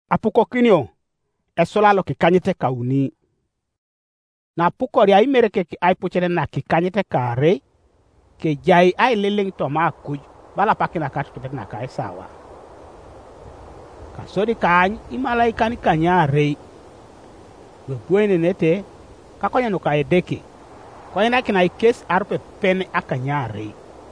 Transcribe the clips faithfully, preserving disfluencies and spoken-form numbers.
apuko kinio esola lo ki kanyete ka uni na puko ri ai mere ke ai puchere na ki kanyete ka re ke jai ai leleng to ma kuj bala pakina ka to na ka sawa ka sori kan i malaika ni kanya re we buene nete ka konya no ka edeki ko ina kina ikes arpe pen akanya re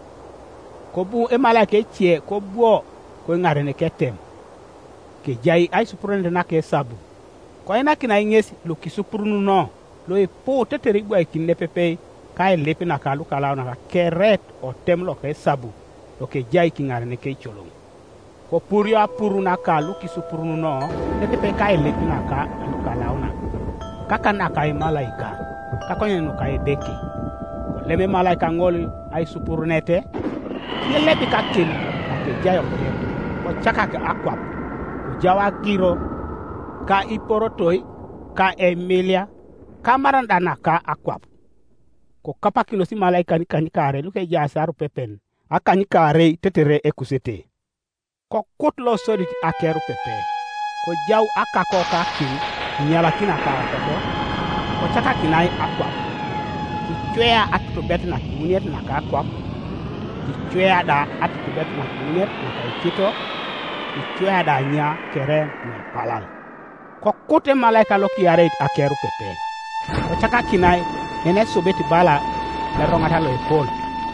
ko bu e malaika chie ko buo ko ngare ne ketem ke jai ai supurende na ke sabu ko ina kina ingesi lo kisupurunu no lo e po tetere gwa ikinne pepe kai lepi na kalu kala na keret o tem lo ke sabu lo ke jai kingare ne ke cholong ko purio apuru na kalu kisupurunu no ne pepe kai lepi na ka lu kala na kaka na kai malaika ka konye no kai deki ko leme malaika ngol ai supurunete ne lepi ka kin ke jai o ko chaka ke akwap jawa kiro ka iporotoi ka emilia kamaran dana ka akwap ko kapakilo si malaika ni kanikare luke jasaru pepen akanikare tetere ekusete ko kutlo sodi akeru pepe ko jaw akako ka kin nyala kina ka pepe ko chaka kinai akwap ki chwea atu betna kunyet na ka akwap ki chwea da atu betna kunyet na ka kito ichwe da nya kere na palal ko kote malaika lo ki are akeru pepe ko chaka kinai ene sobeti bala le rongata lo epol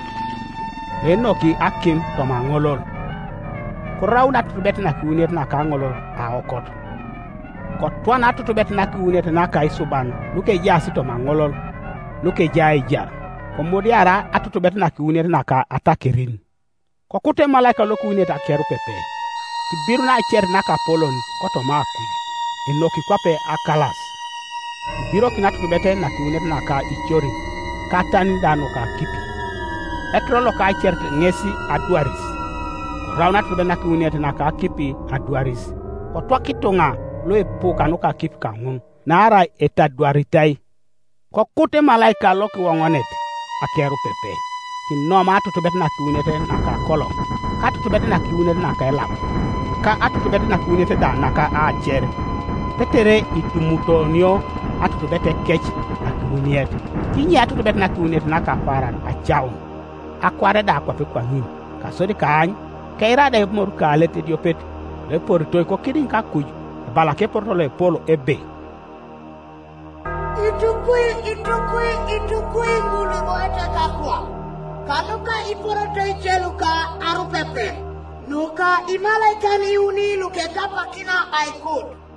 eno ki akim to mangolol ko rawna to bet na kunet na ka ngolol a okot ko twana to bet na kunet na ka isuban luke jasi to mangolol luke jai jar ko modiara atu to bet na kunet na ka atakerin ko kote malaika lo kunet akeru pepe ki biru na cher na ka polon koto ma ku enoki kwape akalas ki biro ki natu bete na tunet na ka ichori katan dano ka kipi etro lo ka cher ngesi aduaris ko rauna tu na kunet na ka kipi aduaris ko twa kitonga lo epo kanu ka kipi ka ngun na ara eta duaritai ko kute malaika lo ki wongonet akeru pepe ki no ma tu bete na kunet na ka kolo ka tu bete na kunet na ka elam ka atu bete na kunete da na ka a cher tetere itumutonio atu bete kech na kuniet kinyi atu bete na kunete na ka paran a jaw akware da kwa pe kwa hin ka sodi kan kaira da mor ka lete diopet le porto ko kidin ka kuj bala ke porto le polo ebe itukui itukui itukui mulu moeta kakwa kanuka iporoto icheluka arupepe nuka imalaika ni uni luke kapa kina aikod